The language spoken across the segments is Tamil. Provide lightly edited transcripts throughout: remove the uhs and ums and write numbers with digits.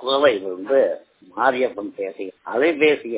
கோவையிலிருந்து மாரியப்பன் பேசுகிறேன். அலைபேசி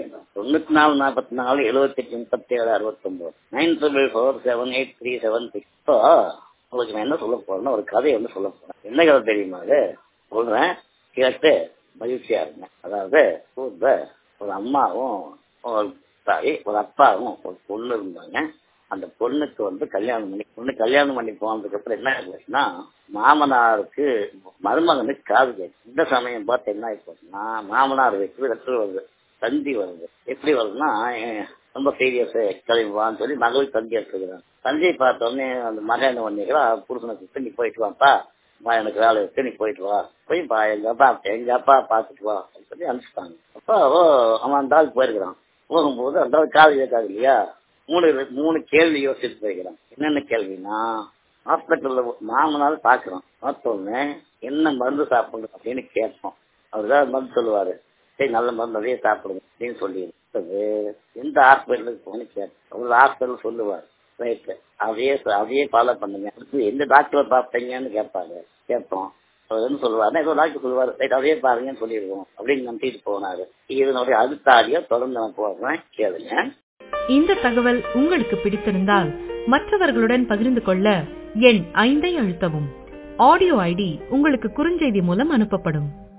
9444783769 944783736. இப்போ உங்களுக்கு நான் என்ன சொல்ல போறேன்னா ஒரு கதையை வந்து சொல்ல போறேன். என்ன கதை தெரியுமா? அது சொல்றேன், கேட்டு மகிழ்ச்சியா இருங்க. அதாவது ஒரு அம்மாவும் ஒரு அப்பாவும் ஒரு பொண்ணு இருந்தாங்க. அந்த பொண்ணுக்கு வந்து கல்யாணம் பண்ணி போனதுக்கு அப்புறம் என்ன ஆயிடுச்சுன்னா, மாமனாருக்கு மருமகனுக்கு காது கேட்கும். இந்த சமயம் பார்த்து என்ன ஆயிடுச்சுன்னா, மாமனார் வீட்டுக்கு லெட்டர் வருது, தந்தி வருது. எப்படி வருதுன்னா, ரொம்ப சீரியஸ் கிளம்பிவான்னு சொல்லி மகள் தந்தி எடுத்துக்கிறாங்க. தந்தியை பார்த்த உடனே அந்த மகன் என்ன பண்ணிக்கிறா, புருஷனை கூப்பிட்டு நீ போயிட்டு வாப்பா, எனக்கு வேலை இருக்கு, நீ போயிட்டு வா, போய் எங்க அப்பா பார்த்துட்டு வா அப்படின்னு சொல்லி அனுப்பிச்சிட்டாங்க. அப்போ அவன் அந்த ஆள் போயிருக்கிறான். போகும்போது அந்த ஆள் காது கேட்காது இல்லையா, மூணு கேள்வி யோசிச்சுட்டு போய்க்கிறான். என்னென்ன கேள்வினா, ஹாஸ்பிட்டல்ல மாமனால பாக்குறோம், பார்த்தோன்னு என்ன மருந்து சாப்பிடணும் அப்படின்னு கேட்போம். அவருதான் மருந்து சொல்லுவாரு, சரி நல்ல மருந்து அதையே சாப்பிடுங்க அப்படின்னு சொல்லி எந்த ஹாஸ்பிட்டலுக்கு போன்னு கேட்போம். அவர் ஹாஸ்பிட்டல் சொல்லுவார், ரைட்டு அதையே ஃபாலோ பண்ணுங்க. எந்த டாக்டரை பார்ப்பீங்கன்னு கேட்போம். அவர் என்ன சொல்லுவாருன்னா, ஏதோ டாக்டர் சொல்லுவாரு, ரைட் அதையே பாருங்கன்னு சொல்லிடுவோம் அப்படின்னு நம்பிட்டு போனாரு. இதனுடைய அடுத்த ஆடியோ தொடர்ந்து நான் போடுறேன், கேளுங்க. இந்த தகவல் உங்களுக்கு பிடித்திருந்தால் மற்றவர்களுடன் பகிர்ந்து கொள்ள எண் 5 அழுத்தவும். ஆடியோ ஐடி உங்களுக்கு குறுஞ்செய்தி மூலம் அனுப்பப்படும்.